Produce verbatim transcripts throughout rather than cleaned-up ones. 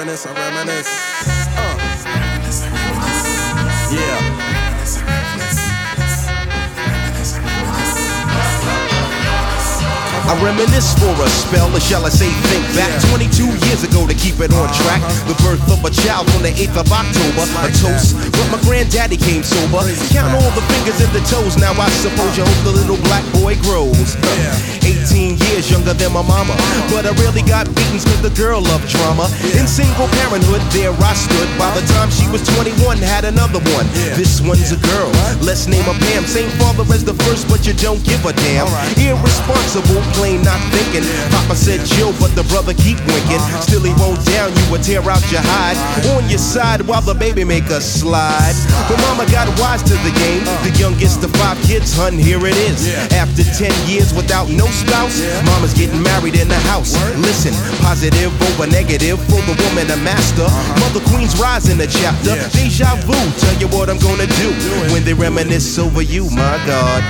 reminisce, I reminisce. Uh. Yeah. I reminisce for a spell, or shall I say think back twenty-two years ago to keep it on track. The birth of a child on the eighth of October, a toast, but my granddaddy came sober. Count all the fingers and the toes, now I suppose you hope the little black boy grows. eighteen years younger than my mama, but I really got beatings cause the girl loved drama. In single parenthood, there I stood. By the time she was twenty-one, had another one. This one's a girl, let's name her Pam. Same father as the first, but you don't give a damn. Irresponsible, plain not thinking. Papa said chill, but the brother keep winking. Still he won't down you or tear out your hide. On your side while the baby make a slide. But mama got wise to the game. The youngest of five kids, hun, here it is. After ten years without no spouse, mama's getting married in the house. Listen, positive over negative for the woman a master. Mother Queen's rise in the chapter. Deja vu, tell you what I'm gonna do when they reminisce over you, my God.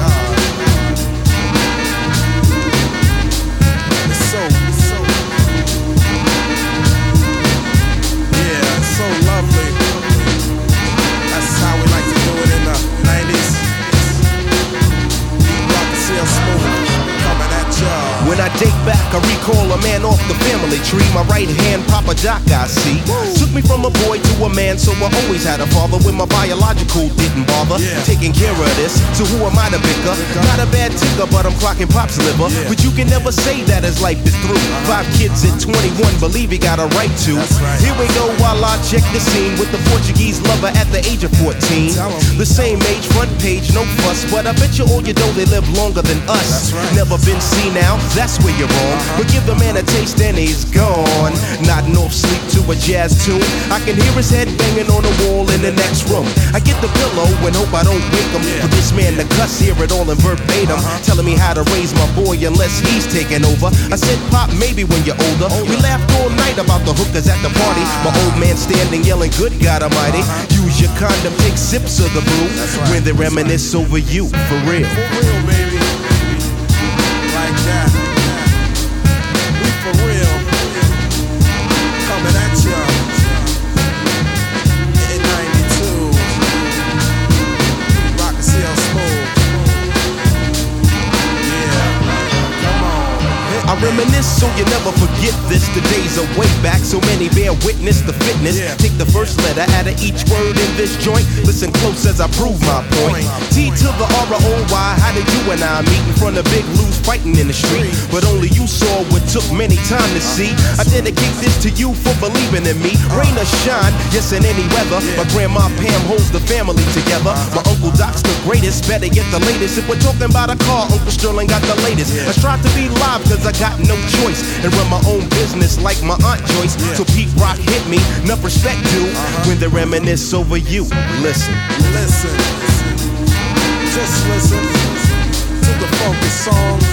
When I date back, I recall a man off the family tree. My right hand, Papa Doc, I see. Took me from a boy to a man, so I always had a father. When my biological didn't bother taking care of this, so who am I to bicker? Not a bad ticker, but I'm clocking Pop's liver. But you can never say that as life is through. Five kids at twenty-one, believe he got a right to. Here we go while I check the scene with the Portuguese lover at the age of fourteen. The same age, front page, no fuss, but I bet you all you know they live longer than us. Never been seen now, that's where you're wrong. But give the man a taste and he's gone. Nodding off sleep to a jazz tune. I can hear his head banging on the wall in the next room. I get the pillow and hope I don't wake him. For this man to cuss, hear it all in verbatim. Telling me how to raise my boy unless he's taking over. I said, Pop, maybe when you're older. We laughed all night about the hookers at the party. My old man standing yelling, good God Almighty. Use your condom, take sips of the brew. When they reminisce over you, for real. For real, baby. Like that. We for real. Coming at ya. In ninety-two. Rock and C L Smooth. Yeah. Come on. I reminisce so you never forget this. The days are way back, so many bear witness the fitness. Take the first letter out of each word in this joint. Listen close as I prove my point. T to the R O Y, how did you and I meet in front of Big Lou's fighting in the street? But only you saw what took many time to see. I dedicate this to you for believing in me. Rain or shine, yes in any weather. My grandma Pam holds the family together. My Uncle Doc's the greatest, better get the latest. If we're talking about a car, Uncle Sterling got the latest. I strive to be live cause I got no choice and run my own business like my Aunt Joyce. So Pete Rock hit me, enough respect due when they reminisce over you. Listen, listen, just listen to the funky song.